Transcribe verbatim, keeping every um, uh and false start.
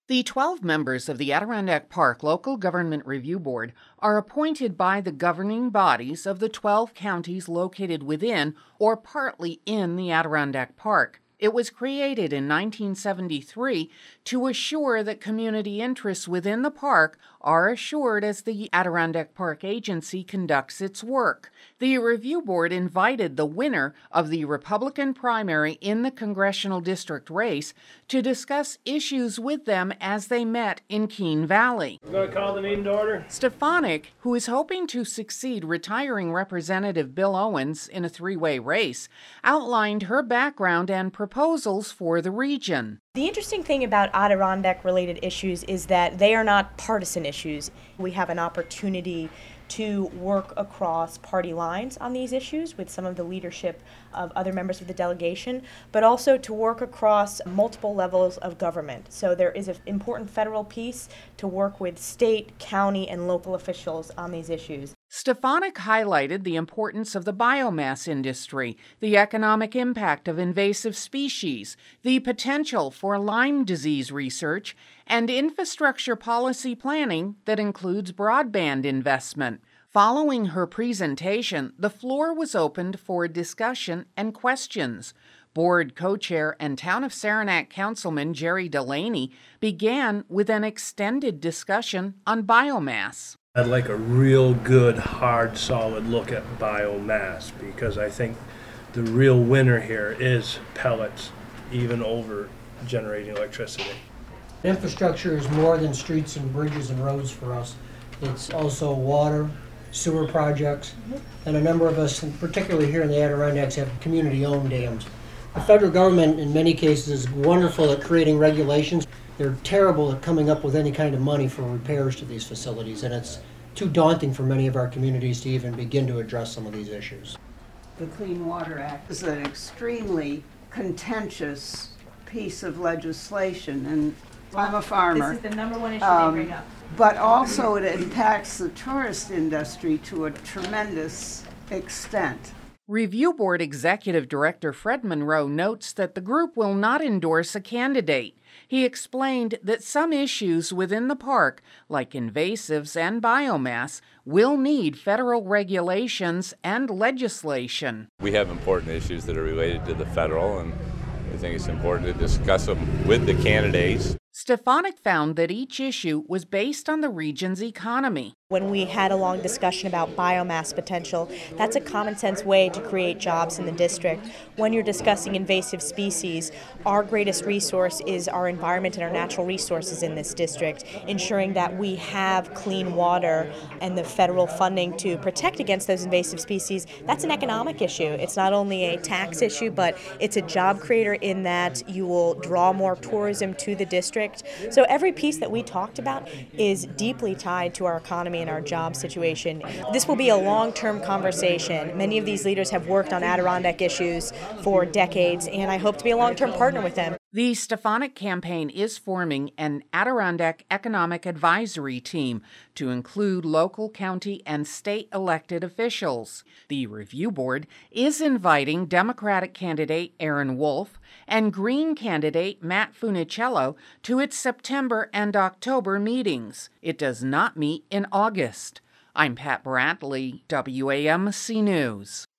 The twelve members of the Adirondack Park Local Government Review Board are appointed by the governing bodies of the twelve counties located within or partly in the Adirondack Park. It was created in nineteen seventy-three to assure that community interests within the park are assured as the Adirondack Park Agency conducts its work. The review board invited the winner of the Republican primary in the congressional district race to discuss issues with them as they met in Keene Valley. We're going to call the meeting to order. Stefanik, who is hoping to succeed retiring Representative Bill Owens in a three-way race, outlined her background and proposals for the region. The interesting thing about Adirondack-related issues is that they are not partisan issues. We have an opportunity to work across party lines on these issues with some of the leadership of other members of the delegation, but also to work across multiple levels of government. So there is an important federal piece to work with state, county, and local officials on these issues. Stefanik highlighted the importance of the biomass industry, the economic impact of invasive species, the potential for Lyme disease research, and infrastructure policy planning that includes broadband investment. Following her presentation, the floor was opened for discussion and questions. Board co-chair and Town of Saranac Councilman Jerry Delaney began with an extended discussion on biomass. I'd like a real good, hard, solid look at biomass because I think the real winner here is pellets, even over generating electricity. Infrastructure is more than streets and bridges and roads for us. It's also water, sewer projects, and a number of us, particularly here in the Adirondacks, have community-owned dams. The federal government, in many cases, is wonderful at creating regulations. They're terrible at coming up with any kind of money for repairs to these facilities, and it's too daunting for many of our communities to even begin to address some of these issues. The Clean Water Act is an extremely contentious piece of legislation, and I'm a farmer. This is the number one issue um, they bring up. But also it impacts the tourist industry to a tremendous extent. Review Board Executive Director Fred Monroe notes that the group will not endorse a candidate. He explained that some issues within the park, like invasives and biomass, will need federal regulations and legislation. We have important issues that are related to the federal, and I think it's important to discuss them with the candidates. Stefanik found that each issue was based on the region's economy. When we had a long discussion about biomass potential, that's a common sense way to create jobs in the district. When you're discussing invasive species, our greatest resource is our environment and our natural resources in this district, ensuring that we have clean water and the federal funding to protect against those invasive species. That's an economic issue. It's not only a tax issue, but it's a job creator in that you will draw more tourism to the district. So every piece that we talked about is deeply tied to our economy and our job situation. This will be a long-term conversation. Many of these leaders have worked on Adirondack issues for decades, and I hope to be a long-term partner with them. The Stefanik campaign is forming an Adirondack Economic Advisory Team to include local, county, and state elected officials. The review board is inviting Democratic candidate Aaron Wolf and Green candidate Matt Funicello to its September and October meetings. It does not meet in August. I'm Pat Brantley, W A M C News.